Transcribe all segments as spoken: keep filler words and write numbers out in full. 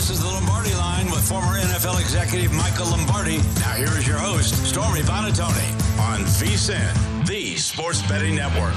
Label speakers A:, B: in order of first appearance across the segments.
A: This is the Lombardi Line with former N F L executive Michael Lombardi. Now here is your host, Stormy Buonantony, on VSiN, the Sports Betting Network.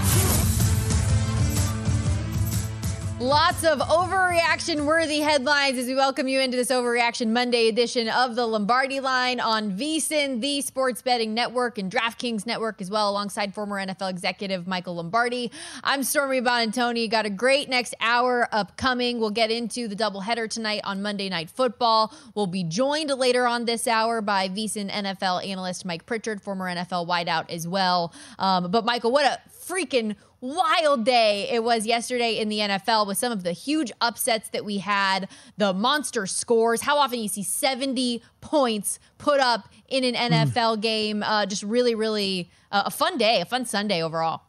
B: Lots of overreaction-worthy headlines as we welcome you into this Overreaction Monday edition of the Lombardi Line on VSiN, the Sports Betting Network, and DraftKings Network as well, alongside former N F L executive Michael Lombardi. I'm Stormy Buonantony. Got a great next hour upcoming. We'll get into the doubleheader tonight on Monday Night Football. We'll be joined later on this hour by VSiN N F L analyst Mike Pritchard, former N F L wideout as well. Um, but Michael, what a freaking wild day it was yesterday in the N F L with some of the huge upsets that we had, the monster scores. How often you see seventy points put up in an N F L mm. game. Uh, just really, really uh, a fun day, a fun Sunday overall.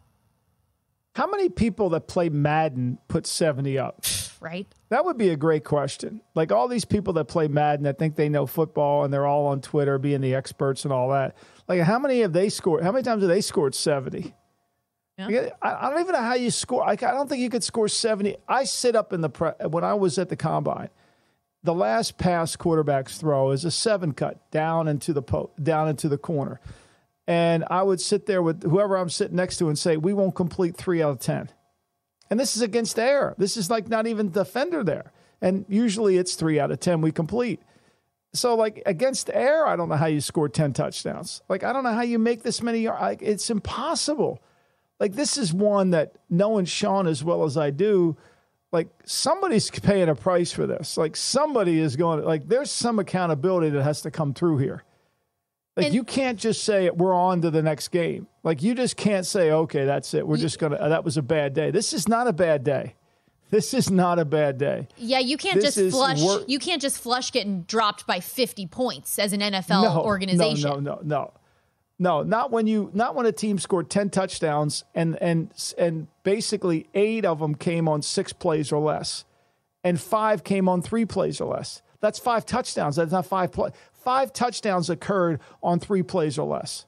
C: How many people that play Madden put seventy up?
B: Right?
C: That would be a great question. Like all these people that play Madden that think they know football and they're all on Twitter being the experts and all that. Like how many have they scored? How many times have they scored seventy? Yeah. I don't even know how you score. I don't think you could score seventy. I sit up in the pre- when I was at the combine. The last pass quarterback's throw is a seven cut down into the po- down into the corner, and I would sit there with whoever I'm sitting next to and say, "We won't complete three out of ten." And this is against air. This is like not even defender there, and usually it's three out of ten we complete. So like against air, I don't know how you score ten touchdowns. Like I don't know how you make this many. Like, it's impossible. Like, this is one that, knowing Sean as well as I do, like, somebody's paying a price for this. Like, somebody is going to, like, there's some accountability that has to come through here. Like, and you can't just say, we're on to the next game. Like, you just can't say, okay, that's it. We're you, just going to, uh, that was a bad day. This is not a bad day. This is not a bad day.
B: Yeah, you can't
C: this
B: just flush.
C: Wor-
B: you can't just flush getting dropped by fifty points as an N F L
C: no,
B: organization.
C: No, no, no, no. No, not when you not when a team scored ten touchdowns and and and basically eight of them came on six plays or less, and five came on three plays or less. That's five touchdowns. That's not five play. Five touchdowns occurred on three plays or less.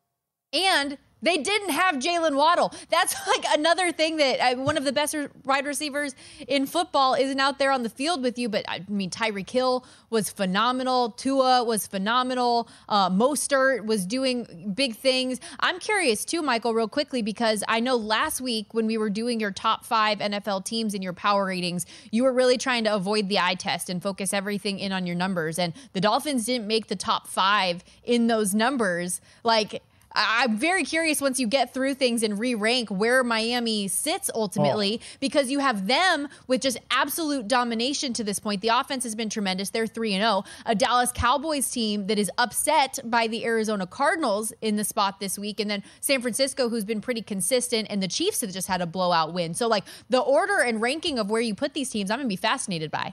B: And they didn't have Jalen Waddle. That's like another thing that I, one of the best wide receivers in football isn't out there on the field with you. But I mean, Tyreek Hill was phenomenal. Tua was phenomenal. Uh, Mostert was doing big things. I'm curious too, Michael, real quickly, because I know last week when we were doing your top five N F L teams in your power ratings, you were really trying to avoid the eye test and focus everything in on your numbers. And the Dolphins didn't make the top five in those numbers. Like, I'm very curious once you get through things and re-rank where Miami sits ultimately, oh. because you have them with just absolute domination to this point. The offense has been tremendous. They're three and oh. A Dallas Cowboys team that is upset by the Arizona Cardinals in the spot this week. And then San Francisco, who's been pretty consistent, and the Chiefs have just had a blowout win. So like the order and ranking of where you put these teams, I'm going to be fascinated by.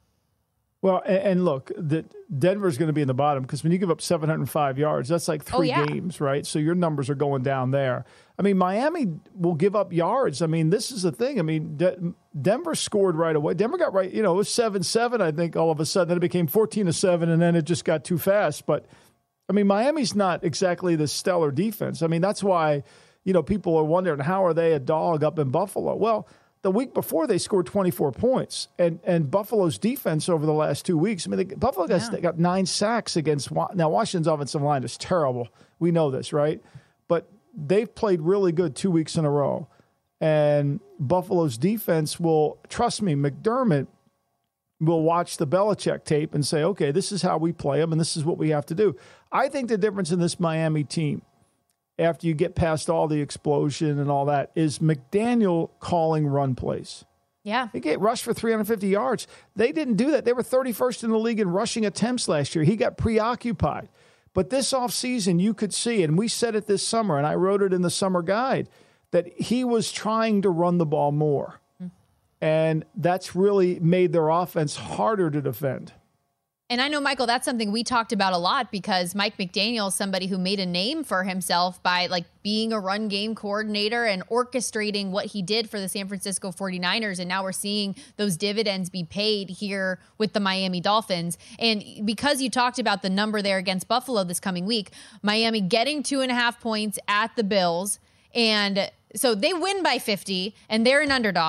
C: Well, and, and look, the, Denver's going to be in the bottom because when you give up seven hundred five yards, that's like three
B: oh, yeah.
C: games, right? So your numbers are going down there. I mean, Miami will give up yards. I mean, this is the thing. I mean, De- Denver scored right away. Denver got right, you know, it was seven seven, I think, all of a sudden. Then it became fourteen to seven, and then it just got too fast. But, I mean, Miami's not exactly the stellar defense. I mean, that's why, you know, people are wondering, how are they a dog up in Buffalo? Well, the week before, they scored twenty-four points. And and Buffalo's defense over the last two weeks, I mean, they, Buffalo got, yeah. got nine sacks against – now, Washington's offensive line is terrible. We know this, right? But they've played really good two weeks in a row. And Buffalo's defense will – trust me, McDermott will watch the Belichick tape and say, okay, this is how we play them and this is what we have to do. I think the difference in this Miami team – after you get past all the explosion and all that, is McDaniel calling run plays.
B: Yeah.
C: They get rushed for three hundred fifty yards. They didn't do that. They were thirty-first in the league in rushing attempts last year. He got preoccupied. But this offseason, you could see, and we said it this summer, and I wrote it in the summer guide, that he was trying to run the ball more. Mm. And that's really made their offense harder to defend.
B: And I know, Michael, that's something we talked about a lot because Mike McDaniel is somebody who made a name for himself by like being a run game coordinator and orchestrating what he did for the San Francisco forty-niners. And now we're seeing those dividends be paid here with the Miami Dolphins. And because you talked about the number there against Buffalo this coming week, Miami getting two and a half points at the Bills. And so they win by fifty and they're an underdog.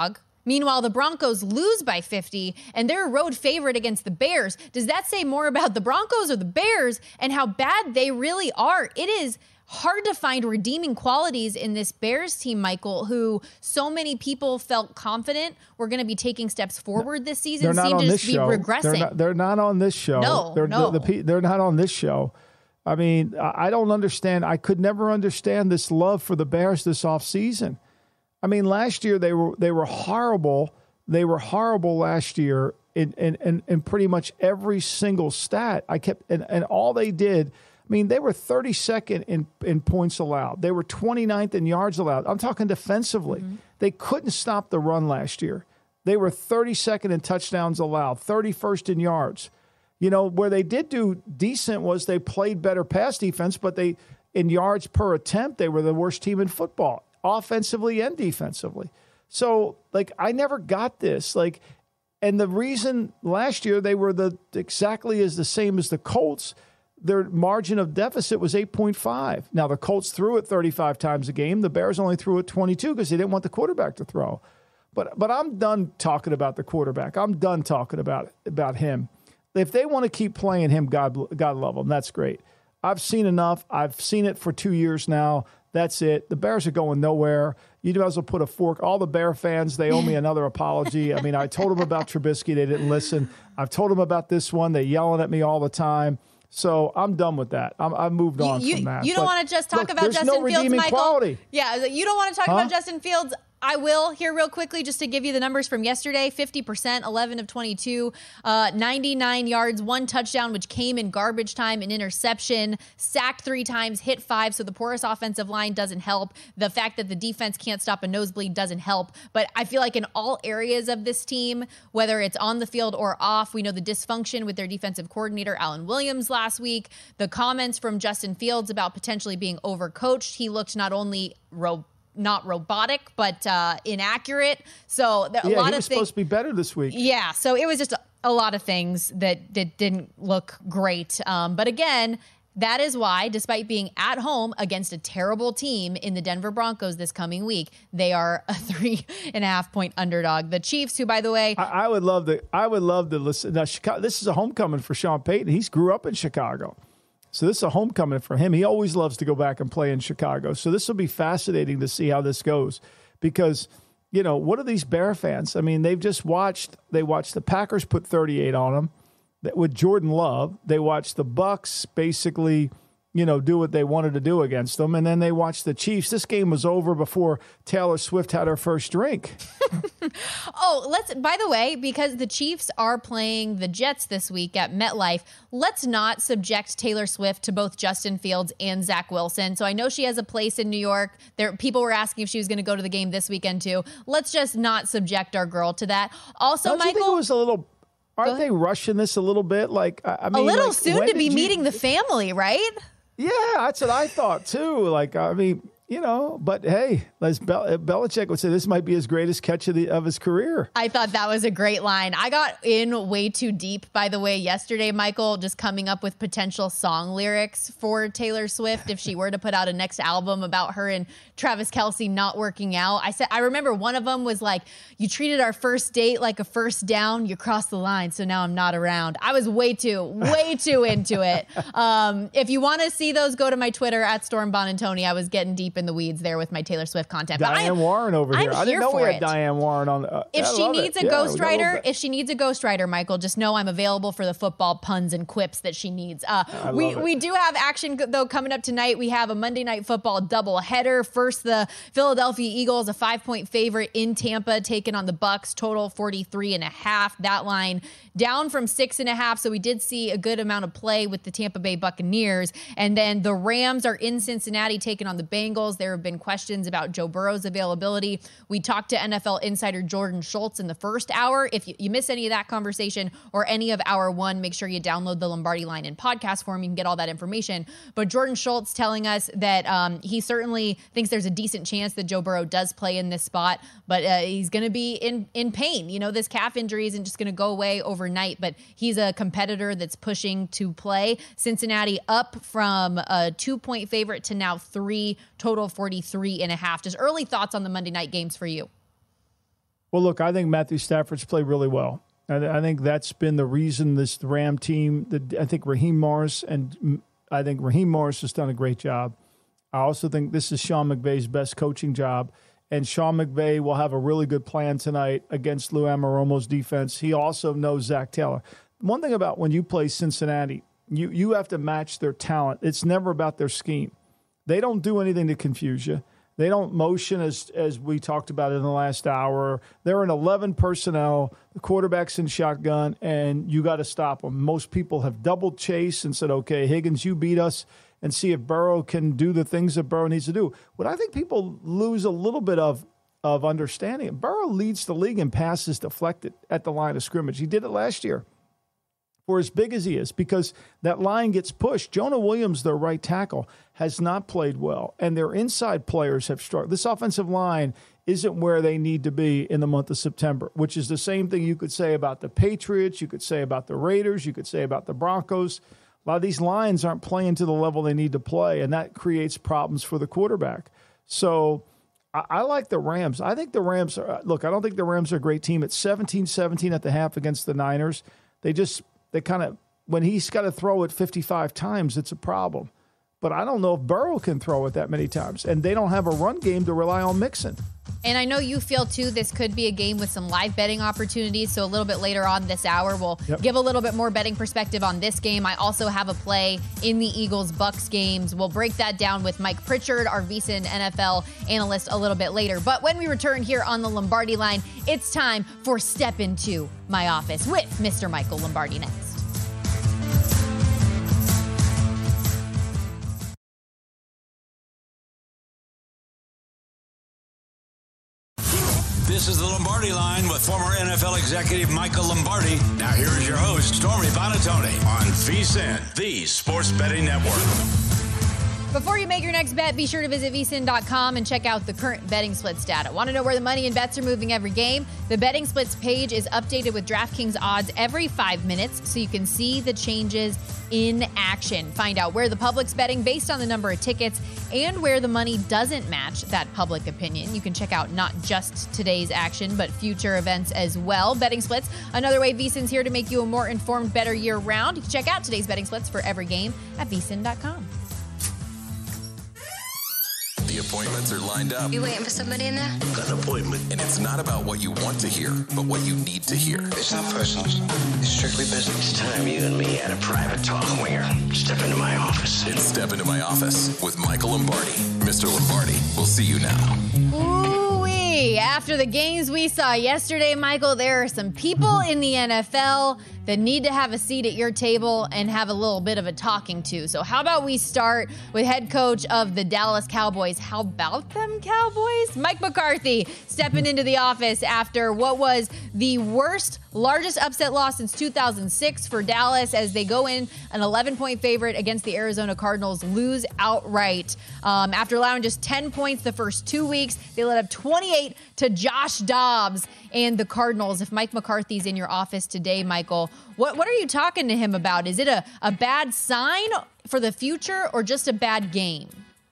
B: Meanwhile, the Broncos lose by fifty, and they're a road favorite against the Bears. Does that say more about the Broncos or the Bears and how bad they really are? It is hard to find redeeming qualities in this Bears team, Michael, who so many people felt confident were going to be taking steps forward this season, seem to just be
C: show.
B: regressing.
C: They're not, they're not on this show.
B: No,
C: they're,
B: no.
C: The, the, they're not on this show. I mean, I don't understand. I could never understand this love for the Bears this offseason. I mean, last year they were they were horrible. They were horrible last year in in, in, in pretty much every single stat. I kept and, and all they did, I mean, they were thirty-second in, in points allowed. They were twenty-ninth in yards allowed. I'm talking defensively. Mm-hmm. They couldn't stop the run last year. They were thirty-second in touchdowns allowed, thirty-first in yards. You know, where they did do decent was they played better pass defense, but they, in yards per attempt, they were the worst team in football, offensively and defensively. So, like, I never got this. Like, and the reason last year they were the exactly as the same as the Colts, their margin of deficit was eight point five. Now, the Colts threw it thirty-five times a game. The Bears only threw it twenty-two because they didn't want the quarterback to throw. But but I'm done talking about the quarterback. I'm done talking about about him. If they want to keep playing him, God, God love them. That's great. I've seen enough. I've seen it for two years now. That's it. The Bears are going nowhere. You might as well put a fork. All the Bear fans, they owe me another apology. I mean, I told them about Trubisky. They didn't listen. I've told them about this one. They're yelling at me all the time. So I'm done with that. I'm, I've moved on
B: you,
C: from that.
B: You don't
C: but
B: want to just talk
C: look,
B: about Justin
C: no
B: Fields, Michael?
C: Quality.
B: Yeah, you don't want to talk
C: huh?
B: about Justin Fields. I will here real quickly just to give you the numbers from yesterday. fifty percent, eleven of twenty-two, uh, ninety-nine yards, one touchdown, which came in garbage time, an interception, sacked three times, hit five. So the porous offensive line doesn't help. The fact that the defense can't stop a nosebleed doesn't help. But I feel like in all areas of this team, whether it's on the field or off, we know the dysfunction with their defensive coordinator, Alan Williams, last week. The comments from Justin Fields about potentially being overcoached. He looked not only robust, not robotic, but uh, inaccurate. So there,
C: yeah,
B: a lot
C: he
B: of
C: was
B: things.
C: supposed to be better this week.
B: Yeah, so it was just a, a lot of things that, that didn't look great. Um, but again, that is why, despite being at home against a terrible team in the Denver Broncos this coming week, they are a three and a half point underdog. The Chiefs, who, by the way,
C: I, I would love to. I would love to listen. Now, Chicago, this is a homecoming for Sean Payton. He's grew up in Chicago. So this is a homecoming for him. He always loves to go back and play in Chicago. So this will be fascinating to see how this goes because, you know, what are these Bear fans? I mean, they've just watched, they watched the Packers put thirty-eight on them with Jordan Love. They watched the Bucks basically, you know, do what they wanted to do against them. And then they watched the Chiefs. This game was over before Taylor Swift had her first drink.
B: Oh, let's, by the way, because the Chiefs are playing the Jets this week at MetLife, let's not subject Taylor Swift to both Justin Fields and Zach Wilson. So I know she has a place in New York. There, people were asking if she was going to go to the game this weekend too. Let's just not subject our girl to that. Also,
C: Don't
B: Michael,
C: you think it was a little, aren't they rushing this a little bit? Like, I mean,
B: a little
C: like,
B: soon to be
C: you,
B: meeting the family, right?
C: Yeah, that's what I thought too. Like, I mean, you know, but hey, as Bel- Belichick would say, this might be his greatest catch of the of his career.
B: I thought that was a great line. I got in way too deep, by the way, yesterday, Michael, just coming up with potential song lyrics for Taylor Swift if she were to put out a next album about her and Travis Kelce not working out. I said, I remember one of them was like, "You treated our first date like a first down. You crossed the line, so now I'm not around." I was way too, way too into it. Um, if you want to see those, go to my Twitter at Storm Bonantoni. I was getting deep in the weeds there with my Taylor Swift content. But
C: Diane
B: I'm,
C: Warren over here.
B: I'm
C: I didn't
B: here
C: know we
B: for
C: had
B: it.
C: Diane Warren on. Uh,
B: If
C: I
B: she
C: love
B: needs
C: it.
B: a
C: Yeah, we got
B: ghostwriter,
C: little bit.
B: if she needs a ghostwriter, Michael, just know I'm available for the football puns and quips that she needs. Uh,
C: I
B: we
C: love it.
B: we do have action though coming up tonight. We have a Monday Night Football double header. First, the Philadelphia Eagles, a five point favorite in Tampa, taking on the Bucks. Total forty-three and a half. That line down from six and a half. So we did see a good amount of play with the Tampa Bay Buccaneers. And then the Rams are in Cincinnati taking on the Bengals. There have been questions about Joe Burrow's availability. We talked to N F L insider Jordan Schultz in the first hour. If you, you miss any of that conversation or any of hour one, make sure you download the Lombardi Line in podcast form. You can get all that information. But Jordan Schultz telling us that um, he certainly thinks there's a decent chance that Joe Burrow does play in this spot, but uh, he's going to be in, in pain. You know, this calf injury isn't just going to go away overnight, but he's a competitor that's pushing to play. Cincinnati up from a two-point favorite to now three, total forty-three and a half. Just early thoughts on the Monday night games for you.
C: Well, look, I think Matthew Stafford's played really well. I, I think that's been the reason this Ram team, the, I think Raheem Morris, and I think Raheem Morris has done a great job. I also think this is Sean McVay's best coaching job. And Sean McVay will have a really good plan tonight against Lou Anarumo's defense. He also knows Zach Taylor. One thing about when you play Cincinnati, you, you have to match their talent. It's never about their scheme. They don't do anything to confuse you. They don't motion as as we talked about in the last hour. They're in eleven personnel, the quarterback's in shotgun, and you got to stop them. Most people have double chased and said, okay, Higgins, you beat us, and see if Burrow can do the things that Burrow needs to do. What I think people lose a little bit of of understanding, Burrow leads the league in passes deflected at the line of scrimmage. He did it last year. For as big as he is, because that line gets pushed. Jonah Williams, their right tackle, has not played well, and their inside players have struggled. This offensive line isn't where they need to be in the month of September, which is the same thing you could say about the Patriots, you could say about the Raiders, you could say about the Broncos. A lot of these lines aren't playing to the level they need to play, and that creates problems for the quarterback. So I, I like the Rams. I think the Rams are – look, I don't think the Rams are a great team. It's seventeen seventeen at the half against the Niners. They just – They kind of, when he's got to throw it fifty-five times, it's a problem. But I don't know if Burrow can throw it that many times. And they don't have a run game to rely on Mixon.
B: And I know you feel, too, this could be a game with some live betting opportunities. So a little bit later on this hour, we'll yep. give a little bit more betting perspective on this game. I also have a play in the Eagles-Bucks games. We'll break that down with Mike Pritchard, our VSiN N F L analyst, a little bit later. But when we return here on the Lombardi Line, it's time for Step Into My Office with Mister Michael Lombardi next.
A: This is the Lombardi Line with former N F L executive Michael Lombardi. Now here is your host, Stormy Buonantony, on VSiN, the Sports Betting Network.
B: Before you make your next bet, be sure to visit V S I N dot com and check out the current betting splits data. Want to know where the money and bets are moving every game? The betting splits page is updated with DraftKings odds every five minutes so you can see the changes in action. Find out where the public's betting based on the number of tickets and where the money doesn't match that public opinion. You can check out not just today's action, but future events as well. Betting splits, another way V S I N's here to make you a more informed, better year round. You can check out today's betting splits for every game at V S I N dot com.
D: The appointments are lined up.
E: You waiting for somebody in there?
D: Got an appointment. And it's not about what you want to hear, but what you need to hear.
F: It's not personal. It's strictly business. It's time you and me had a private talk, Winger. Step into my office.
D: It's Step Into My Office with Michael Lombardi. Mister Lombardi, we'll see you now.
B: Ooh-wee. After the games we saw yesterday, Michael, there are some people in the N F L that need to have a seat at your table and have a little bit of a talking to. So how about we start with head coach of the Dallas Cowboys? How about them Cowboys? Mike McCarthy stepping into the office after what was the worst, largest upset loss since two thousand six for Dallas as they go in an eleven-point favorite against the Arizona Cardinals, lose outright. Um, after allowing just ten points the first two weeks, they let up twenty-eight to Josh Dobbs and the Cardinals. If Mike McCarthy's in your office today, Michael, what what are you talking to him about? Is it a, a bad sign for the future or just a bad game?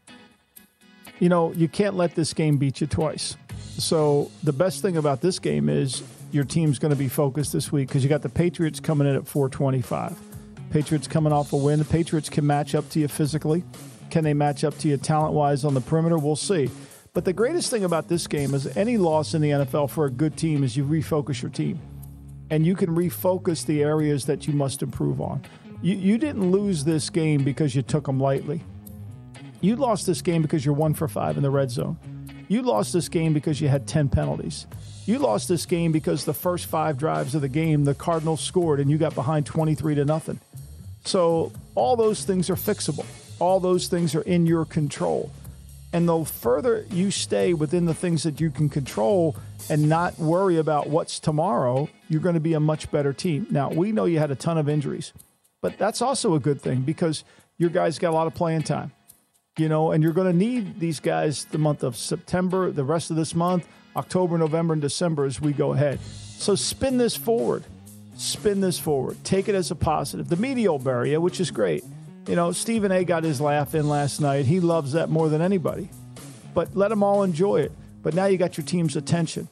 C: You know, you can't let this game beat you twice. So the best thing about this game is your team's going to be focused this week because you got the Patriots coming in at four twenty-five. Patriots coming off a win. The Patriots can match up to you physically. Can they match up to you talent-wise on the perimeter? We'll see. But the greatest thing about this game is any loss in the N F L for a good team is you refocus your team. And you can refocus the areas that you must improve on. You, you didn't lose this game because you took them lightly. You lost this game because you're one for five in the red zone. You lost this game because you had ten penalties. You lost this game because the first five drives of the game, the Cardinals scored and you got behind twenty-three to nothing. So all those things are fixable. All those things are in your control. And the further you stay within the things that you can control and not worry about what's tomorrow, you're going to be a much better team. Now, we know you had a ton of injuries, but that's also a good thing because your guys got a lot of playing time, you know, and you're going to need these guys the month of September, the rest of this month, October, November, and December as we go ahead. So spin this forward. Spin this forward. Take it as a positive. The media will bury you, which is great. You know, Stephen A. got his laugh in last night. He loves that more than anybody. But let them all enjoy it. But now you got your team's attention.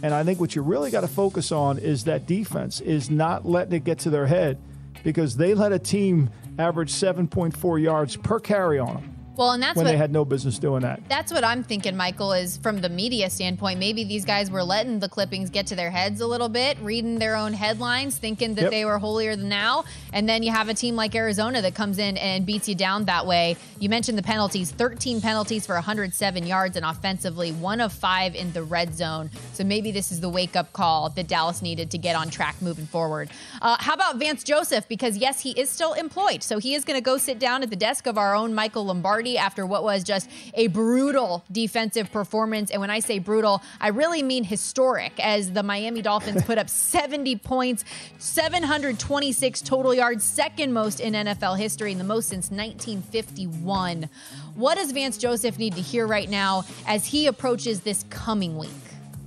C: And I think what you really got to focus on is that defense is not letting it get to their head, because they let a team average seven point four yards per carry on them.
B: Well, and that's
C: when
B: what,
C: they had no business doing that.
B: That's what I'm thinking, Michael, is from the media standpoint, maybe these guys were letting the clippings get to their heads a little bit, reading their own headlines, thinking that
C: yep.
B: they were holier than thou. And then you have a team like Arizona that comes in and beats you down that way. You mentioned the penalties, thirteen penalties for one hundred seven yards, and offensively, one of five in the red zone. So maybe this is the wake-up call that Dallas needed to get on track moving forward. Uh, how about Vance Joseph? Because, yes, he is still employed. So he is going to go sit down at the desk of our own Michael Lombardi after what was just a brutal defensive performance. And when I say brutal, I really mean historic, as the Miami Dolphins put up seventy points, seven hundred twenty-six total yards, second most in N F L history, and the most since nineteen fifty-one. What does Vance Joseph need to hear right now as he approaches this coming week?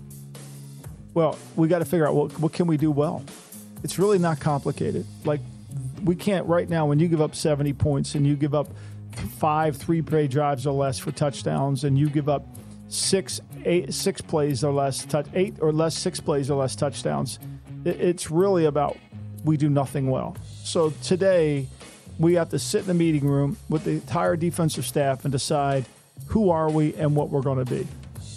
C: Well, we got to figure out what, what can we do well. It's really not complicated. Like, we can't right now, when you give up seventy points and you give up five three-play drives or less for touchdowns, and you give up six, eight, six plays or less, touch, eight or less, six plays or less touchdowns, it, it's really about we do nothing well. So today, we have to sit in the meeting room with the entire defensive staff and decide who are we and what we're going to be.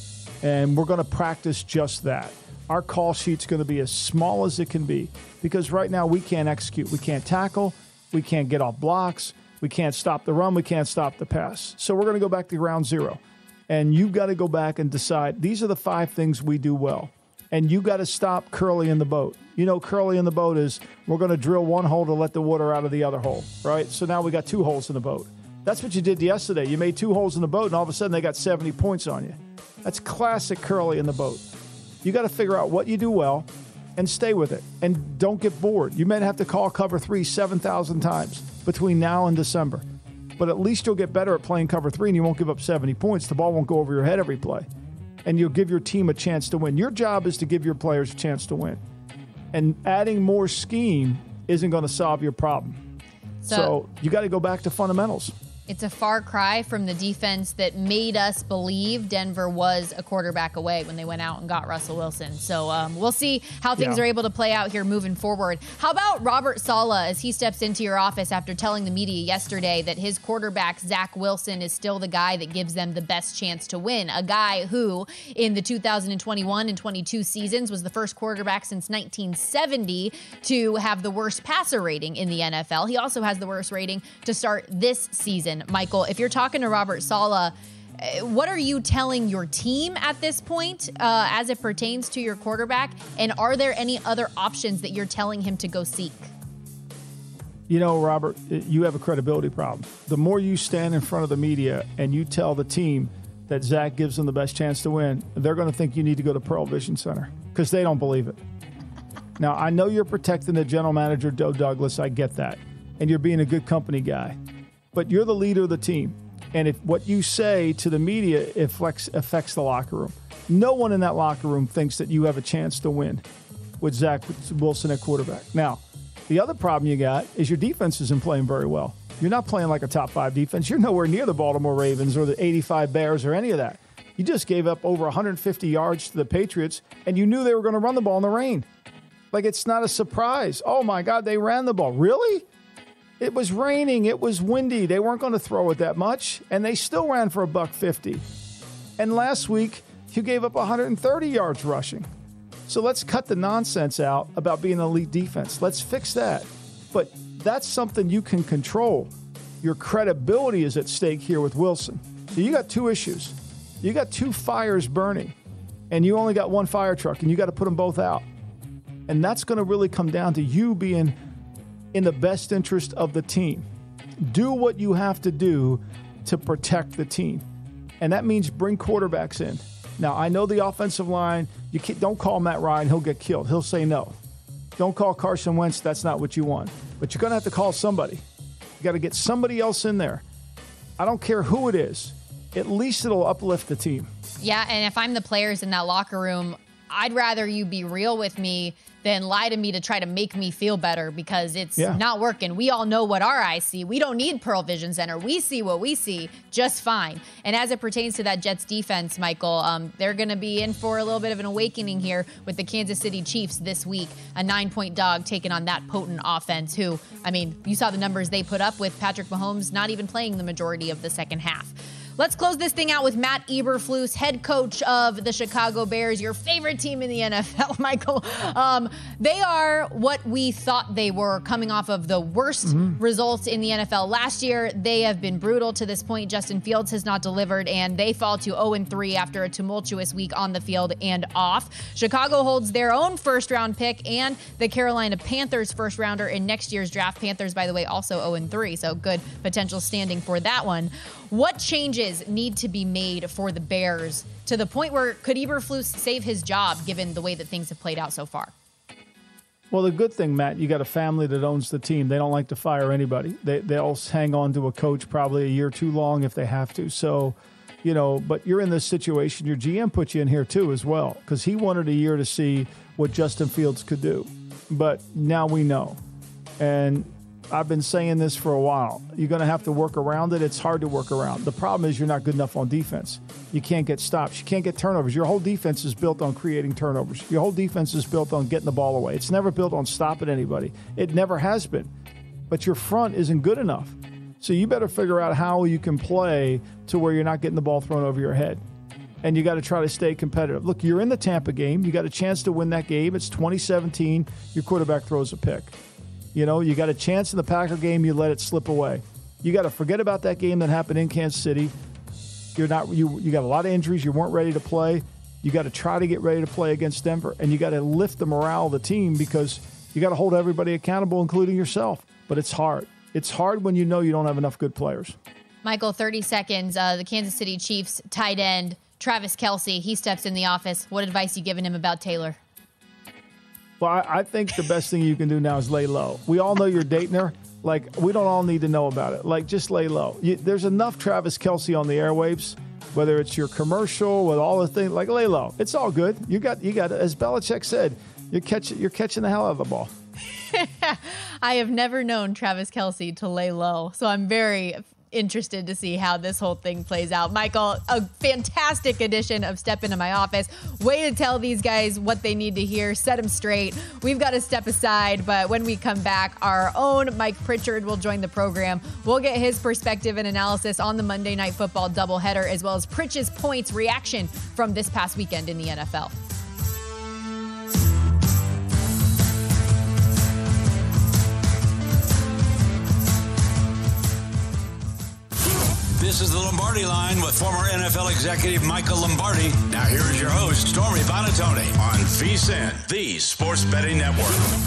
C: And we're going to practice just that. Our call sheet's going to be as small as it can be, because right now we can't execute. We can't tackle. We can't get off blocks. We can't stop the run. We can't stop the pass. So we're going to go back to ground zero. And you've got to go back and decide, these are the five things we do well. And you got to stop Curly in the boat. You know, Curly in the boat is, we're going to drill one hole to let the water out of the other hole, right? So now we got two holes in the boat. That's what you did yesterday. You made two holes in the boat, and all of a sudden they got seventy points on you. That's classic Curly in the boat. You got to figure out what you do well and stay with it. And don't get bored. You may have to call cover three seven thousand times between now and December. But at least you'll get better at playing cover three, and you won't give up seventy points. The ball won't go over your head every play. And you'll give your team a chance to win. Your job is to give your players a chance to win. And adding more scheme isn't going to solve your problem. So, so you got to go back to fundamentals.
B: It's a far cry from the defense that made us believe Denver was a quarterback away when they went out and got Russell Wilson. So um, we'll see how things yeah. are able to play out here moving forward. How about Robert Saleh as he steps into your office after telling the media yesterday that his quarterback, Zach Wilson, is still the guy that gives them the best chance to win? A guy who, in the two thousand twenty-one and twenty-two seasons, was the first quarterback since nineteen seventy to have the worst passer rating in the N F L. He also has the worst rating to start this season. Michael, if you're talking to Robert Saleh, what are you telling your team at this point uh, as it pertains to your quarterback? And are there any other options that you're telling him to go seek?
C: You know, Robert, you have a credibility problem. The more you stand in front of the media and you tell the team that Zach gives them the best chance to win, they're going to think you need to go to Pearl Vision Center because they don't believe it. Now, I know you're protecting the general manager, Joe Douglas. I get that. And you're being a good company guy. But you're the leader of the team. And if what you say to the media affects, affects the locker room, no one in that locker room thinks that you have a chance to win with Zach Wilson at quarterback. Now, the other problem you got is your defense isn't playing very well. You're not playing like a top five defense. You're nowhere near the Baltimore Ravens or the eighty-five Bears or any of that. You just gave up over one hundred fifty yards to the Patriots, and you knew they were going to run the ball in the rain. Like, it's not a surprise. Oh, my God, they ran the ball. Really? It was raining. It was windy. They weren't going to throw it that much, and they still ran for a buck fifty. And last week, you gave up one hundred thirty yards rushing. So let's cut the nonsense out about being an elite defense. Let's fix that. But that's something you can control. Your credibility is at stake here with Wilson. So you got two issues. You got two fires burning, and you only got one fire truck, and you got to put them both out. And that's going to really come down to you being in the best interest of the team. Do what you have to do to protect the team. And that means bring quarterbacks in. Now, I know the offensive line, you can't, don't call Matt Ryan, he'll get killed. He'll say no. Don't call Carson Wentz, that's not what you want. But you're going to have to call somebody. You got to get somebody else in there. I don't care who it is. At least it'll uplift the team.
B: Yeah, and if I'm the players in that locker room, I'd rather you be real with me than lie to me to try to make me feel better because it's yeah. not working. We all know what our eyes see. We don't need Pearl Vision Center. We see what we see just fine. And as it pertains to that Jets defense, Michael, um, they're going to be in for a little bit of an awakening here with the Kansas City Chiefs this week. A nine-point dog taking on that potent offense who, I mean, you saw the numbers they put up with Patrick Mahomes not even playing the majority of the second half. Let's close this thing out with Matt Eberflus, head coach of the Chicago Bears, your favorite team in the N F L, Michael. Um, they are what we thought they were coming off of the worst mm-hmm. results in the N F L last year. They have been brutal to this point. Justin Fields has not delivered, and they fall to oh and three after a tumultuous week on the field and off. Chicago holds their own first-round pick and the Carolina Panthers first-rounder in next year's draft. Panthers, by the way, also oh and three, so good potential standing for that one. What changes need to be made for the Bears to the point where could Eberflus save his job given the way that things have played out so far?
C: Well, the good thing, Matt, you got a family that owns the team. They don't like to fire anybody. They, they'll hang on to a coach probably a year too long if they have to. So, you know, but you're in this situation. Your G M put you in here too as well because he wanted a year to see what Justin Fields could do. But now we know. And I've been saying this for a while. You're going to have to work around it. It's hard to work around. The problem is you're not good enough on defense. You can't get stops. You can't get turnovers. Your whole defense is built on creating turnovers. Your whole defense is built on getting the ball away. It's never built on stopping anybody. It never has been. But your front isn't good enough. So you better figure out how you can play to where you're not getting the ball thrown over your head. And you got to try to stay competitive. Look, you're in the Tampa game. You got a chance to win that game. It's twenty seventeen. Your quarterback throws a pick. You know, you got a chance in the Packer game, you let it slip away. You got to forget about that game that happened in Kansas City. You're not you you got a lot of injuries, you weren't ready to play. You got to try to get ready to play against Denver, and you got to lift the morale of the team because you got to hold everybody accountable, including yourself. But it's hard. It's hard when you know you don't have enough good players.
B: Michael, thirty seconds. Uh, the Kansas City Chiefs tight end, Travis Kelce, he steps in the office. What advice are you giving him about Taylor?
C: Well, I, I think the best thing you can do now is lay low. We all know you're dating her. Like, we don't all need to know about it. Like, just lay low. You, there's enough Travis Kelce on the airwaves, whether it's your commercial with all the things. Like, lay low. It's all good. You got, you got. As Belichick said, you're catching, you're catching the hell out of the ball.
B: I have never known Travis Kelce to lay low, so I'm very interested to see how this whole thing plays out. Michael, a fantastic edition of Step Into My Office. Way to tell these guys what they need to hear, set them straight. We've got to step aside, but when we come back, our own Mike Pritchard will join the program. We'll get his perspective and analysis on the Monday Night Football doubleheader, as well as Pritch's points reaction from this past weekend in the N F L.
A: This is the Lombardi Line with former N F L executive Michael Lombardi. Now here is your host, Stormy Buonantony, on VSiN, the Sports Betting Network.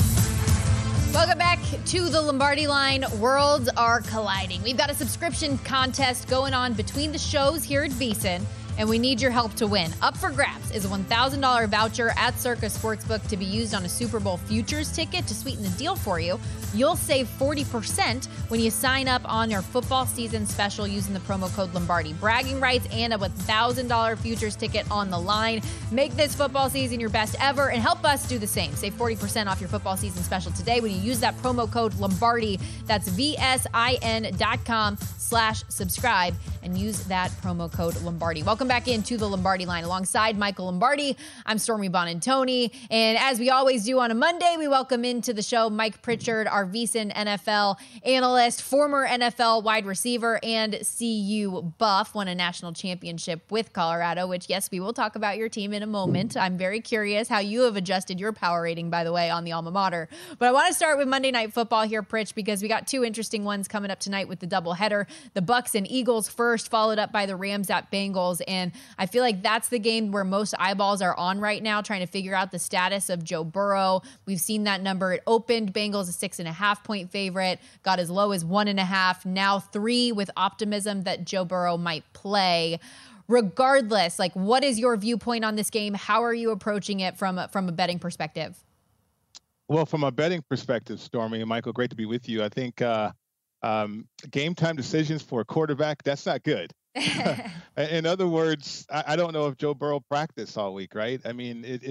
B: Welcome back to the Lombardi Line. Worlds are colliding. We've got a subscription contest going on between the shows here at VSiN, and we need your help to win. Up for grabs is a one thousand dollars voucher at Circa Sportsbook to be used on a Super Bowl futures ticket. To sweeten the deal for you, you'll save forty percent when you sign up on your football season special using the promo code Lombardi. Bragging rights and a one thousand dollars futures ticket on the line. Make this football season your best ever and help us do the same. Save forty percent off your football season special today when you use that promo code Lombardi. That's V S I N dot com slash subscribe and use that promo code Lombardi. Welcome back into the Lombardi Line alongside Michael Lombardi. I'm Stormy Buonantony. And as we always do on a Monday, we welcome into the show Mike Pritchard, our VSiN N F L analyst, former N F L wide receiver, and C U buff. Won a national championship with Colorado, which, yes, we will talk about your team in a moment. I'm very curious how you have adjusted your power rating, by the way, on the alma mater. But I want to start with Monday Night Football here, Pritch, because we got two interesting ones coming up tonight with the doubleheader. The Bucks and Eagles first, followed up by the Rams at Bengals. And I feel like that's the game where most eyeballs are on right now, trying to figure out the status of Joe Burrow. We've seen that number. It opened Bengals a six and a half point favorite, got as low as one and a half, now three with optimism that Joe Burrow might play. Regardless, like, what is your viewpoint on this game? How are you approaching it from a, from a betting perspective?
E: Well, from a betting perspective, Stormy and Michael, great to be with you. I think uh, um, game time decisions for a quarterback, that's not good. In other words, I, I don't know if Joe Burrow practiced all week, right? I mean, it, it's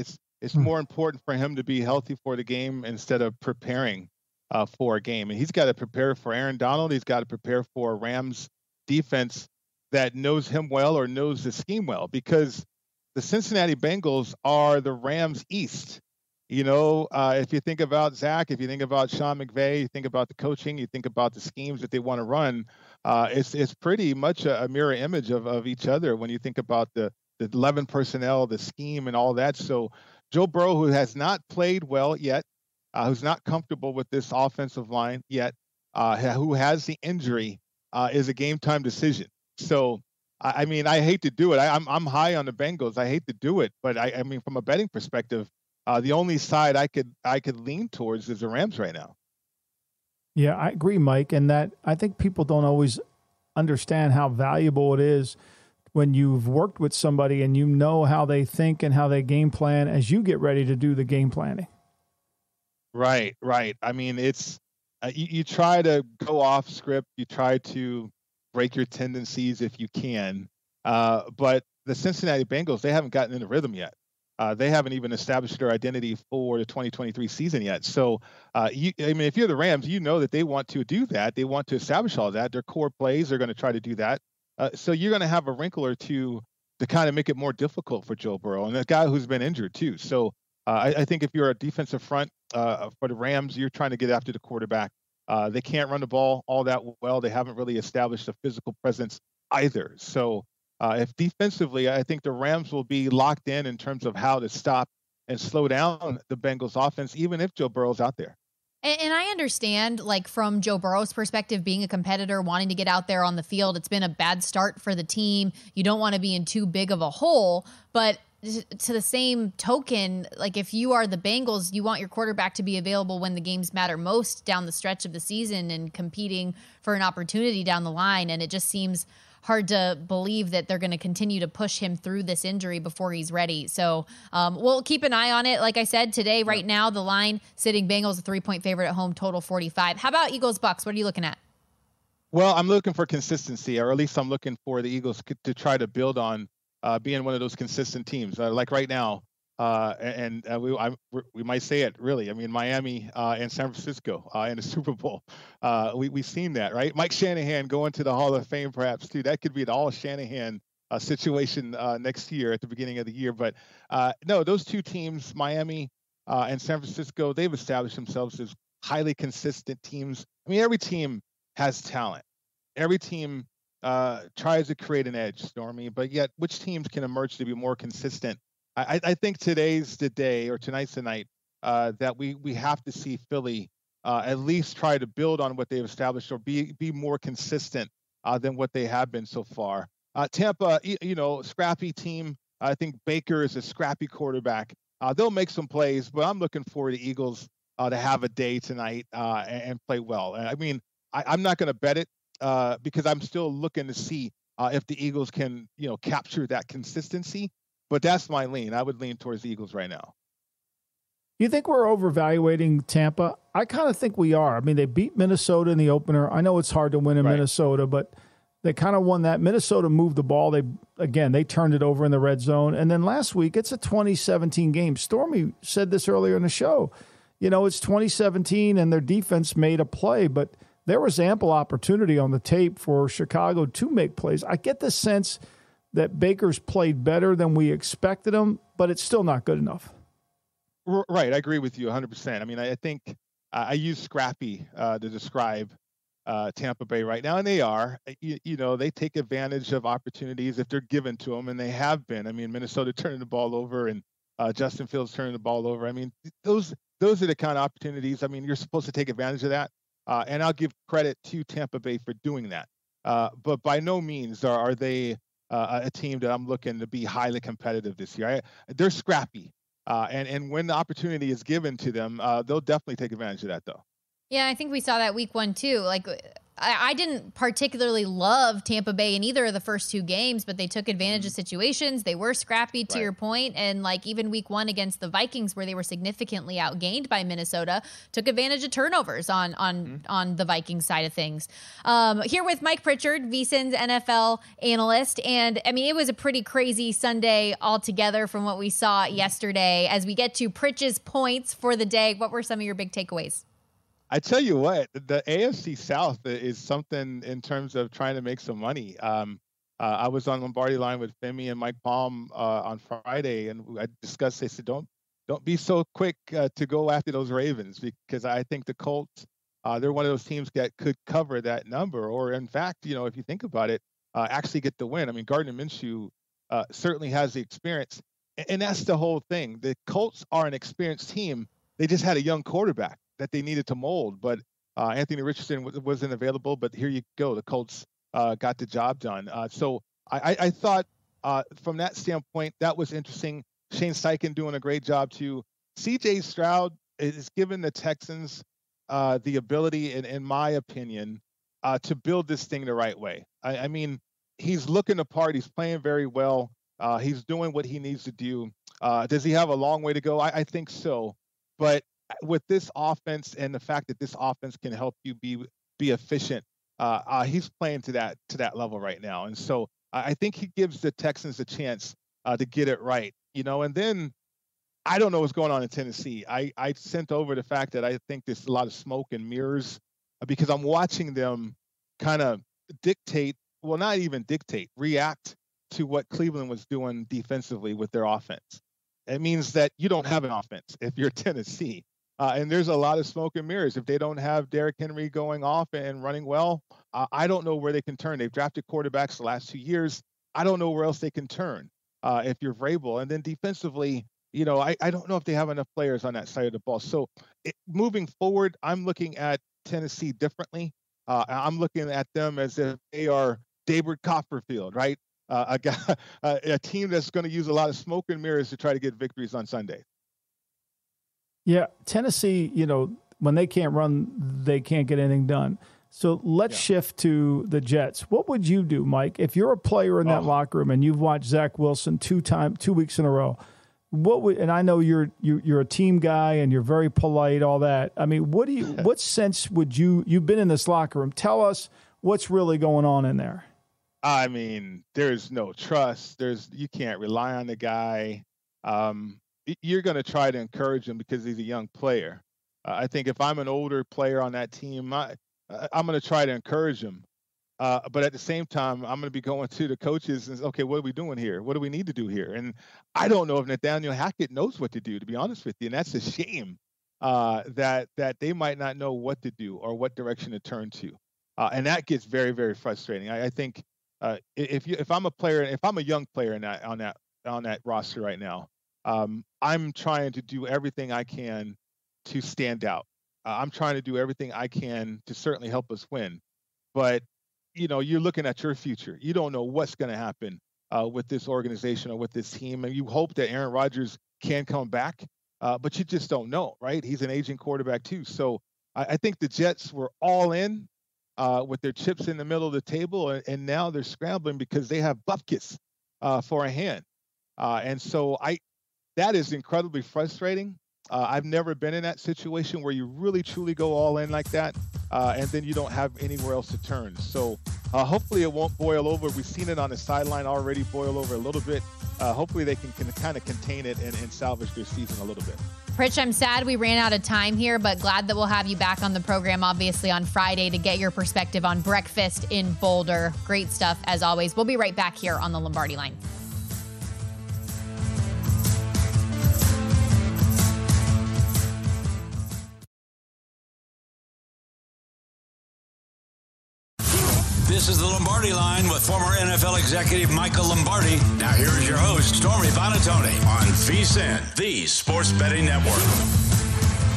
E: It's
C: Hmm.
E: more important for him to be healthy for the game instead of preparing uh, for a game. And he's got to prepare for Aaron Donald. He's got to prepare for a Rams defense that knows him well or knows the scheme well, because the Cincinnati Bengals are the Rams East. You know, uh, if you think about Zach, if you think about Sean McVay, you think about the coaching, you think about the schemes that they want to run, uh, it's it's pretty much a, a mirror image of, of each other when you think about the, the eleven personnel, the scheme, and all that. So Joe Burrow, who has not played well yet, uh, who's not comfortable with this offensive line yet, uh, who has the injury, uh, is a game time decision. So, I, I mean, I hate to do it. I, I'm I'm high on the Bengals. I hate to do it, but I, I mean, from a betting perspective, Uh, the only side I could I could lean towards is the Rams right now.
C: Yeah, I agree, Mike. And that I think people don't always understand how valuable it is when you've worked with somebody and you know how they think and how they game plan as you get ready to do the game planning.
E: Right, right. I mean, it's uh, you, you try to go off script. You try to break your tendencies if you can. Uh, but the Cincinnati Bengals, they haven't gotten in the rhythm yet. Uh, they haven't even established their identity for the twenty twenty-three season yet. So, uh, you, I mean, if you're the Rams, you know that they want to do that. They want to establish all that. Their core plays are going to try to do that. Uh, so you're going to have a wrinkle or two to kind of make it more difficult for Joe Burrow, and a guy who's been injured too. So uh, I, I think if you're a defensive front uh, for the Rams, you're trying to get after the quarterback. Uh, they can't run the ball all that well. They haven't really established a physical presence either. So Uh, if defensively, I think the Rams will be locked in in terms of how to stop and slow down the Bengals offense, even if Joe Burrow's out there.
B: And, and I understand, like, from Joe Burrow's perspective, being a competitor, wanting to get out there on the field, it's been a bad start for the team. You don't want to be in too big of a hole. But to the same token, like, if you are the Bengals, you want your quarterback to be available when the games matter most down the stretch of the season and competing for an opportunity down the line. And it just seems hard to believe that they're going to continue to push him through this injury before he's ready. So um, we'll keep an eye on it. Like I said, today, right now, the line sitting Bengals a three-point favorite at home, total forty-five. How about Eagles Bucks? What are you looking at?
E: Well, I'm looking for consistency, or at least I'm looking for the Eagles to try to build on uh, being one of those consistent teams. Uh, like right now, uh, and uh, we I, we might say it really. I mean, Miami uh, and San Francisco uh, in the Super Bowl. Uh, we we've seen that, right? Mike Shanahan going to the Hall of Fame, perhaps too. That could be an all Shanahan uh, situation uh, next year at the beginning of the year. But uh, no, those two teams, Miami uh, and San Francisco, they've established themselves as highly consistent teams. I mean, every team has talent. Every team uh, tries to create an edge, Stormy. But yet, which teams can emerge to be more consistent? I, I think today's the day, or tonight's the night, uh, that we we have to see Philly uh, at least try to build on what they've established, or be be more consistent uh, than what they have been so far. Uh, Tampa, you, you know, scrappy team. I think Baker is a scrappy quarterback. Uh, they'll make some plays, but I'm looking for the Eagles uh, to have a day tonight uh, and, and play well. I mean, I, I'm not going to bet it uh, because I'm still looking to see uh, if the Eagles can, you know, capture that consistency. But that's my lean. I would lean towards the Eagles right now.
C: You think we're overvaluating Tampa? I kind of think we are. I mean, they beat Minnesota in the opener. I know it's hard to win in
E: right.
C: Minnesota, but they kind of won that. Minnesota moved the ball. They again, they turned it over in the red zone. And then last week, it's a twenty seventeen game. Stormy said this earlier in the show. You know, it's twenty seventeen, and their defense made a play, but there was ample opportunity on the tape for Chicago to make plays. I get the sense that Baker's played better than we expected him, but it's still not good enough.
E: Right. I agree with you one hundred percent. I mean, I think uh, I use scrappy uh, to describe uh, Tampa Bay right now, and they are. You, you know, they take advantage of opportunities if they're given to them, and they have been. I mean, Minnesota turning the ball over, and uh, Justin Fields turning the ball over. I mean, those those are the kind of opportunities. I mean, you're supposed to take advantage of that, uh, and I'll give credit to Tampa Bay for doing that. Uh, but by no means are, are they Uh, a team that I'm looking to be highly competitive this year. I, they're scrappy, uh, and and when the opportunity is given to them, uh, they'll definitely take advantage of that, though.
B: Yeah, I think we saw that week one too. Like, I, I didn't particularly love Tampa Bay in either of the first two games, but they took advantage of situations. They were scrappy, to
E: Right.
B: your point, and like even week one against the Vikings, where they were significantly outgained by Minnesota, took advantage of turnovers on on mm-hmm. on the Vikings side of things. Um, here with Mike Pritchard, VSiN's N F L analyst, and I mean it was a pretty crazy Sunday altogether from what we saw yesterday. As we get to Pritch's points for the day, what were some of your big takeaways?
E: I tell you what, the A F C South is something in terms of trying to make some money. Um, uh, I was on Lombardi Line with Femi and Mike Palm uh, on Friday, and I discussed. They said, "Don't don't be so quick uh, to go after those Ravens, because I think the Colts, uh, they're one of those teams that could cover that number, or in fact, you know, if you think about it, uh, actually get the win. I mean, Gardner Minshew uh, certainly has the experience, and, and that's the whole thing. The Colts are an experienced team. They just had a young quarterback that they needed to mold, but uh, Anthony Richardson w- wasn't available. But here you go, the Colts uh, got the job done. Uh, so I, I thought uh, from that standpoint, that was interesting. Shane Steichen doing a great job too. C J Stroud is giving the Texans uh, the ability, in, in my opinion, uh, to build this thing the right way. I, I mean, he's looking the part. He's playing very well. Uh, he's doing what he needs to do. Uh, does he have a long way to go? I, I think so. But with this offense and the fact that this offense can help you be be efficient, uh, uh, he's playing to that to that level right now, and so I think he gives the Texans a chance uh, to get it right, you know. And then I don't know what's going on in Tennessee. I I sent over the fact that I think there's a lot of smoke and mirrors because I'm watching them kind of dictate, well, not even dictate, react to what Cleveland was doing defensively with their offense. It means that you don't have an offense if you're Tennessee. Uh, and there's a lot of smoke and mirrors. If they don't have Derrick Henry going off and running well, uh, I don't know where they can turn. They've drafted quarterbacks the last two years. I don't know where else they can turn uh, if you're Vrabel. And then defensively, you know, I, I don't know if they have enough players on that side of the ball. So it, moving forward, I'm looking at Tennessee differently. Uh, I'm looking at them as if they are David Copperfield, right? Uh, a, guy, uh, a team that's going to use a lot of smoke and mirrors to try to get victories on Sunday.
C: Yeah, Tennessee, you know, when they can't run, they can't get anything done. So let's yeah. shift to the Jets. What would you do, Mike, if you're a player in that oh. locker room and you've watched Zach Wilson two time, two weeks in a row? What would, and I know you're you, you're a team guy and you're very polite, all that. I mean, what do you? What sense would you? You've been in this locker room. Tell us what's really going on in there.
E: I mean, there's no trust. There's you can't rely on the guy. Um, You're going to try to encourage him because he's a young player. Uh, I think if I'm an older player on that team, I, I'm going to try to encourage him. Uh, but at the same time, I'm going to be going to the coaches and say, okay, what are we doing here? What do we need to do here? And I don't know if Nathaniel Hackett knows what to do, to be honest with you. And that's a shame uh, that that they might not know what to do or what direction to turn to. Uh, and that gets very, very frustrating. I, I think uh, if you, if I'm a player, if I'm a young player in that on that on that roster right now, Um, I'm trying to do everything I can to stand out. Uh, I'm trying to do everything I can to certainly help us win. But, you know, you're looking at your future. You don't know what's going to happen uh, with this organization or with this team. And you hope that Aaron Rodgers can come back, uh, but you just don't know, right? He's an aging quarterback too. So I, I think the Jets were all in uh, with their chips in the middle of the table. And, and now they're scrambling because they have Bupkis uh, for a hand. Uh, and so I, That is incredibly frustrating. Uh, I've never been in that situation where you really, truly go all in like that, uh, and then you don't have anywhere else to turn. So uh, hopefully it won't boil over. We've seen it on the sideline already boil over a little bit. Uh, hopefully they can, can kind of contain it and, and salvage their season a little bit.
B: Pritch, I'm sad we ran out of time here, but glad that we'll have you back on the program, obviously, on Friday to get your perspective on breakfast in Boulder. Great stuff, as always. We'll be right back here on the Lombardi Line.
A: This is the Lombardi Line with former N F L executive Michael Lombardi. Now here is your host, Stormy Buonantony, on VSiN, the Sports Betting Network.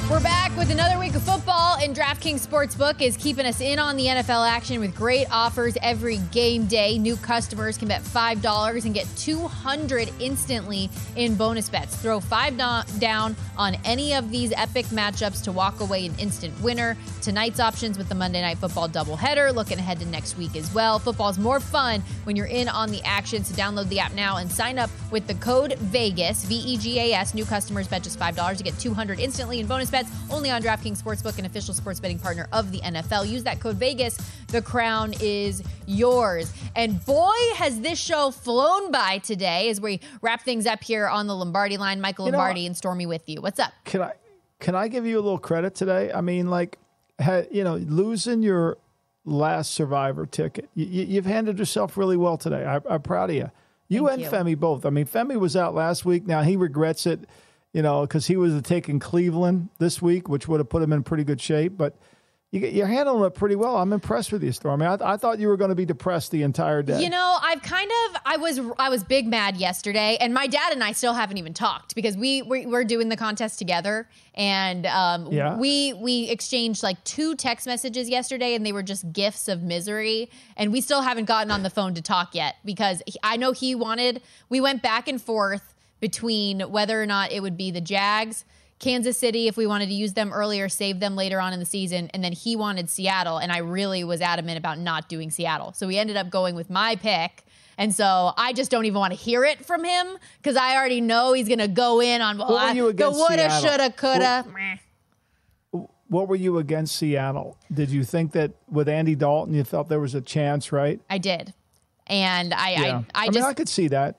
B: We're back with another week of football, and DraftKings Sportsbook is keeping us in on the N F L action with great offers every game day. New customers can bet five dollars and get two hundred dollars instantly in bonus bets. Throw five dollars down on any of these epic matchups to walk away an instant winner. Tonight's options with the Monday Night Football doubleheader, looking ahead to next week as well. Football's more fun when you're in on the action, so download the app now and sign up with the code VEGAS, V E G A S. New customers bet just five dollars to get two hundred dollars instantly in bonus bets. Only on DraftKings Sportsbook, an official sports betting partner of the N F L. Use that code VEGAS. The crown is yours. And boy, has this show flown by today as we wrap things up here on the Lombardi line. Michael
C: You know,
B: Lombardi and Stormy with you. What's up?
C: Can I can I give you a little credit today? I mean, like, ha, you know, losing your last Survivor ticket, you, you, you've handled yourself really well today. I, I'm proud of you. You
B: Thank
C: and
B: you.
C: Femi both. I mean, Femi was out last week. Now he regrets it, you know, because he was taking Cleveland this week, which would have put him in pretty good shape. But you, you're handling it pretty well. I'm impressed with you, Stormy. I, I thought you were going to be depressed the entire day.
B: You know, I've kind of, I was, I was big mad yesterday, and my dad and I still haven't even talked because we, we we're doing the contest together, and um,
C: Yeah.
B: we we exchanged like two text messages yesterday, and they were just gifs of misery, and we still haven't gotten on the phone to talk yet because he, I know he wanted. We went back and forth between whether or not it would be the Jags, Kansas City, if we wanted to use them earlier, save them later on in the season. And then he wanted Seattle. And I really was adamant about not doing Seattle. So we ended up going with my pick. And so I just don't even want to hear it from him because I already know he's going to go in on well,
C: What were
B: I,
C: you
B: the
C: against
B: woulda,
C: Seattle?
B: shoulda, coulda.
C: What- What were you against Seattle? Did you think that with Andy Dalton, you felt there was a chance, right?
B: I did. And I,
C: Yeah.
B: I, I,
C: mean,
B: just,
C: I could see that.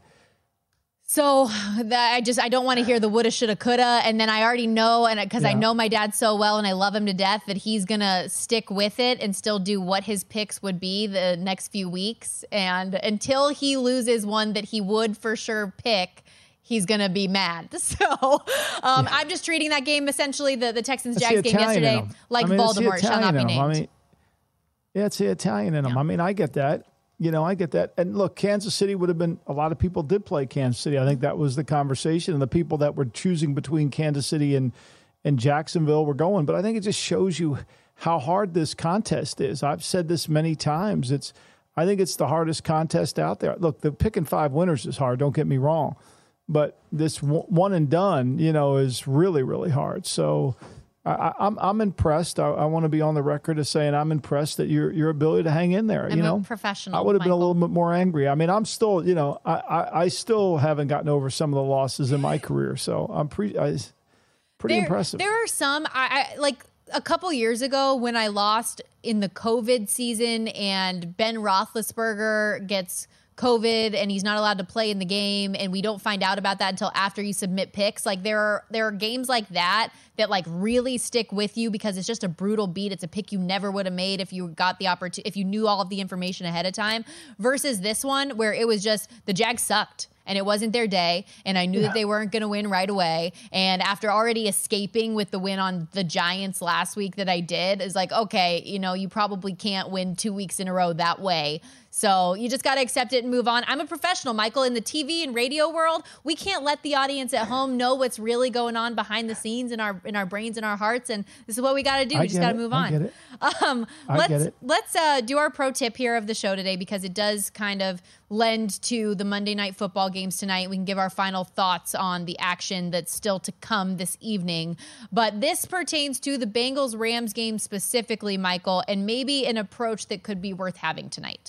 B: So that I just I don't want to hear the woulda, shoulda, coulda, and then I already know, and because I
C: Yeah.
B: know my dad so well and I love him to death, that he's gonna stick with it and still do what his picks would be the next few weeks, and until he loses one that he would for sure pick, he's gonna be mad. So um, yeah. I'm just treating that game essentially the the Texans Jags game yesterday like I mean, Voldemort shall not be named.
C: I mean, yeah, it's the Italian in them. Yeah. I mean, I get that. You know, I get that. And look, Kansas City would have been, a lot of people did play Kansas City. I think that was the conversation. And the people that were choosing between Kansas City and, and Jacksonville were going. But I think it just shows you how hard this contest is. I've said this many times. It's, I think it's the hardest contest out there. Look, the picking five winners is hard. Don't get me wrong. But this one and done, you know, is really, really hard. So I, I'm I'm impressed. I, I want to be on the record as saying I'm impressed at your your ability to hang in there.
B: I'm
C: you know,
B: a professional.
C: I would have been a
B: Michael.
C: little bit more angry. I mean, I'm still, you know, I, I, I still haven't gotten over some of the losses in my career. So I'm pre, I, pretty
B: there,
C: impressive.
B: There are some, I, I like a couple years ago when I lost in the COVID season and Ben Roethlisberger gets COVID and he's not allowed to play in the game, and we don't find out about that until after you submit picks. Like there are there are games like that that like really stick with you because it's just a brutal beat. It's a pick you never would have made if you got the opportunity, if you knew all of the information ahead of time, versus this one where it was just the Jags sucked. And it wasn't their day, and I knew yeah. that they weren't going to win right away. And after already escaping with the win on the Giants last week that I did, is like, okay, you know, you probably can't win two weeks in a row that way. So you just got to accept it and move on. I'm a professional, Michael. In the T V and radio world, we can't let the audience at home know what's really going on behind the scenes in our in our brains and our hearts. And this is what we got to do. We
C: I
B: just got to
C: it.
B: move
C: I
B: on.
C: Get it.
B: Um,
C: I
B: let's
C: get it.
B: let's uh, do our pro tip here of the show today because it does kind of lend to the Monday Night Football games tonight. We can give our final thoughts on the action that's still to come this evening. But this pertains to the Bengals-Rams game specifically, Michael, and maybe an approach that could be worth having tonight.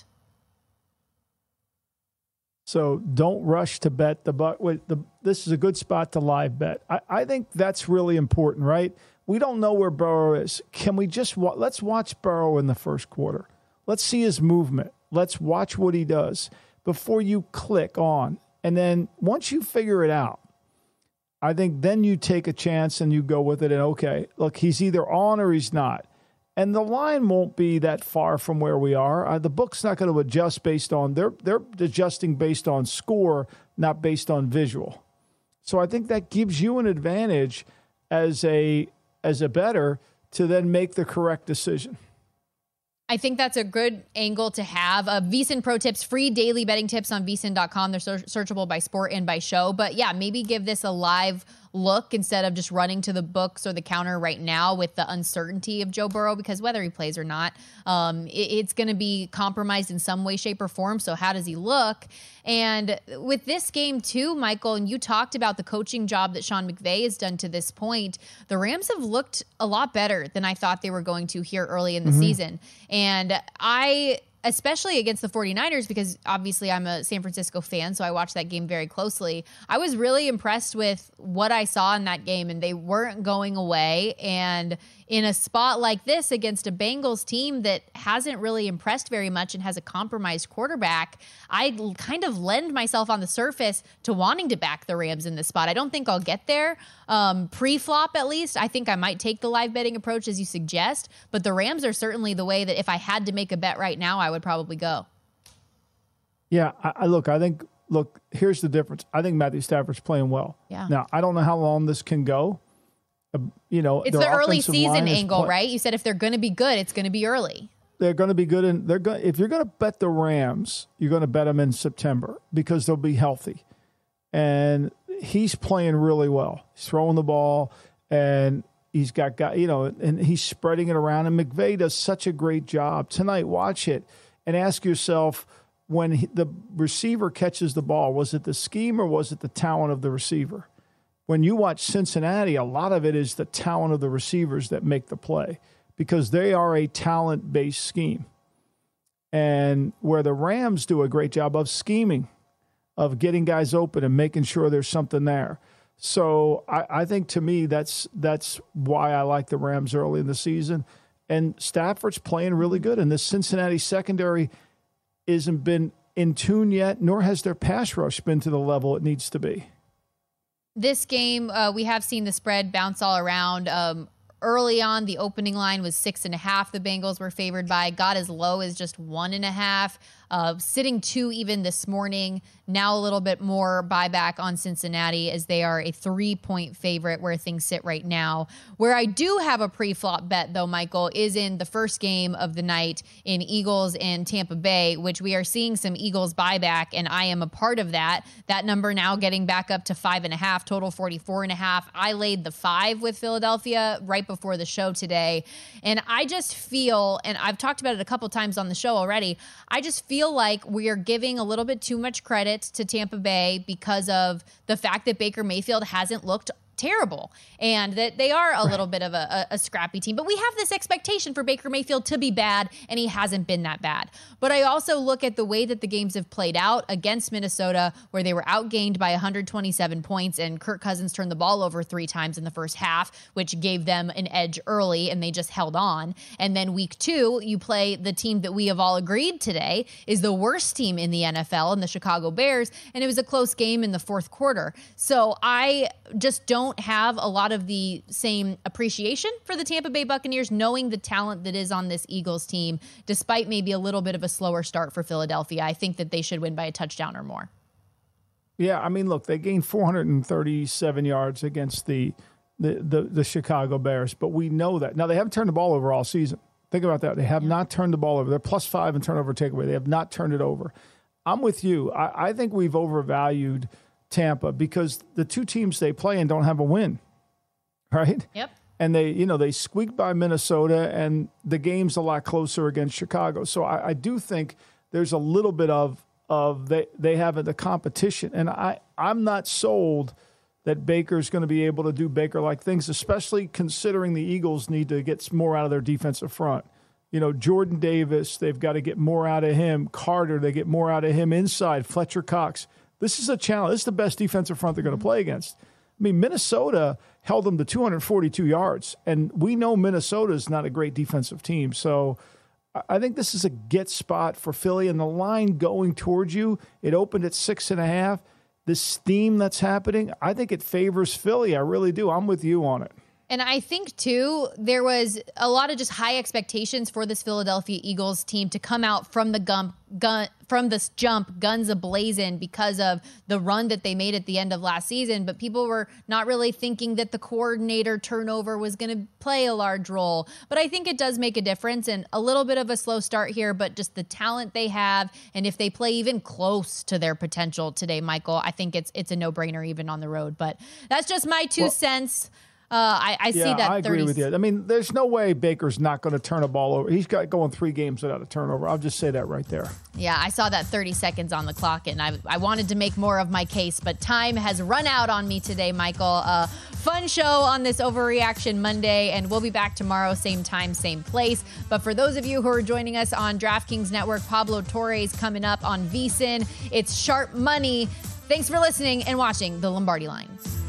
C: So don't rush to bet the buck. Wait, the, this is a good spot to live bet. I, I think that's really important, right? We don't know where Burrow is. Can we just wa- let's watch Burrow in the first quarter. Let's see his movement. Let's watch what he does before you click on. And then once you figure it out, I think then you take a chance and you go with it. And okay, look, he's either on or he's not. And the line won't be that far from where we are. Uh, the book's not going to adjust based on, they're, they're adjusting based on score, not based on visual. So I think that gives you an advantage as a as a bettor to then make the correct decision.
B: I think that's a good angle to have. Uh, VSiN Pro Tips, free daily betting tips on V S I N dot com. They're ser- searchable by sport and by show. But yeah, maybe give this a live look instead of just running to the books or the counter right now with the uncertainty of Joe Burrow, because whether he plays or not, um, it, it's going to be compromised in some way, shape, or form. So how does he look? And with this game too, Michael, and you talked about the coaching job that Sean McVay has done to this point, the Rams have looked a lot better than I thought they were going to here early in the mm-hmm. season. And I... especially against the 49ers, because obviously I'm a San Francisco fan, so I watched that game very closely. I was really impressed with what I saw in that game, and they weren't going away. And in a spot like this against a Bengals team that hasn't really impressed very much and has a compromised quarterback, I kind of lend myself on the surface to wanting to back the Rams in this spot. I don't think I'll get there. Um, pre-flop, at least, I think I might take the live betting approach as you suggest, but the Rams are certainly the way that if I had to make a bet right now, I would probably go.
C: Yeah, I, I look, I think, look, here's the difference. I think Matthew Stafford's playing well.
B: Yeah.
C: Now, I don't know how long this can go. Uh, you know,
B: it's the early season angle, play- right? You said if they're going to be good, it's going to be early.
C: They're going to be good, and they're going. If you're going to bet the Rams, you're going to bet them in September because they'll be healthy, and he's playing really well. He's throwing the ball, and he's got got you know, and he's spreading it around. And McVay does such a great job tonight. Watch it and ask yourself, when he, the receiver catches the ball, was it the scheme or was it the talent of the receiver? When you watch Cincinnati, a lot of it is the talent of the receivers that make the play, because they are a talent-based scheme. And where the Rams do a great job of scheming, of getting guys open and making sure there's something there. So I, I think, to me, that's that's why I like the Rams early in the season. And Stafford's playing really good. And this Cincinnati secondary isn't been in tune yet, nor has their pass rush been to the level it needs to be.
B: This game, uh, we have seen the spread bounce all around. Um, early on, the opening line was six and a half. The Bengals were favored by, got as low as just one and a half. Uh, sitting two even this morning. Now a little bit more buyback on Cincinnati as they are a three-point favorite where things sit right now. Where I do have a pre-flop bet, though, Michael, is in the first game of the night in Eagles and Tampa Bay, which we are seeing some Eagles buyback, and I am a part of that. That number now getting back up to five and a half, total forty-four and a half. I laid the five with Philadelphia right before the show today, and I just feel, and I've talked about it a couple times on the show already, I just feel feel like we are giving a little bit too much credit to Tampa Bay because of the fact that Baker Mayfield hasn't looked terrible and that they are a little bit of a, a, a scrappy team. But we have this expectation for Baker Mayfield to be bad, and he hasn't been that bad. But I also look at the way that the games have played out against Minnesota, where they were outgained by one hundred twenty-seven points, and Kirk Cousins turned the ball over three times in the first half, which gave them an edge early, and they just held on. And then week two, you play the team that we have all agreed today is the worst team in the N F L, in the Chicago Bears, and it was a close game in the fourth quarter. So I just don't have a lot of the same appreciation for the Tampa Bay Buccaneers, knowing the talent that is on this Eagles team, despite maybe a little bit of a slower start for Philadelphia. I think that they should win by a touchdown or more.
C: Yeah, I mean, look, they gained four hundred thirty-seven yards against the, the the the Chicago Bears, but we know that. Now, they haven't turned the ball over all season. Think about that. They have yeah. not turned the ball over. They're plus five in turnover takeaway. They have not turned it over. I'm with you. I, I think we've overvalued Tampa because the two teams they play in don't have a win, right?
B: Yep.
C: And they, you know, they squeaked by Minnesota, and the game's a lot closer against Chicago. So I, I do think there's a little bit of of they they have the competition, and I I'm not sold that Baker's going to be able to do Baker-like things, especially considering the Eagles need to get more out of their defensive front. You know, Jordan Davis, they've got to get more out of him. Carter, they get more out of him inside. Fletcher Cox. This is a challenge. This is the best defensive front they're going to play against. I mean, Minnesota held them to two hundred forty-two yards, and we know Minnesota is not a great defensive team. So I think this is a get spot for Philly, and the line going towards you, it opened at six and a half. This steam that's happening, I think it favors Philly. I really do. I'm with you on it.
B: And I think, too, there was a lot of just high expectations for this Philadelphia Eagles team to come out from the gun, gun from this jump, guns a-blazing, because of the run that they made at the end of last season. But people were not really thinking that the coordinator turnover was going to play a large role. But I think it does make a difference, and a little bit of a slow start here, but just the talent they have, and if they play even close to their potential today, Michael, I think it's it's a no-brainer even on the road. But that's just my two well, cents. Uh, I, I
C: yeah,
B: see that.
C: I agree with you. I mean, there's no way Baker's not going to turn a ball over. He's got going three games without a turnover. I'll just say that right there.
B: Yeah, I saw that thirty seconds on the clock, and I, I wanted to make more of my case, but time has run out on me today, Michael. Uh, fun show on this Overreaction Monday, and we'll be back tomorrow, same time, same place. But for those of you who are joining us on DraftKings Network, Pablo Torres coming up on VSiN. It's sharp money. Thanks for listening and watching The Lombardi Line.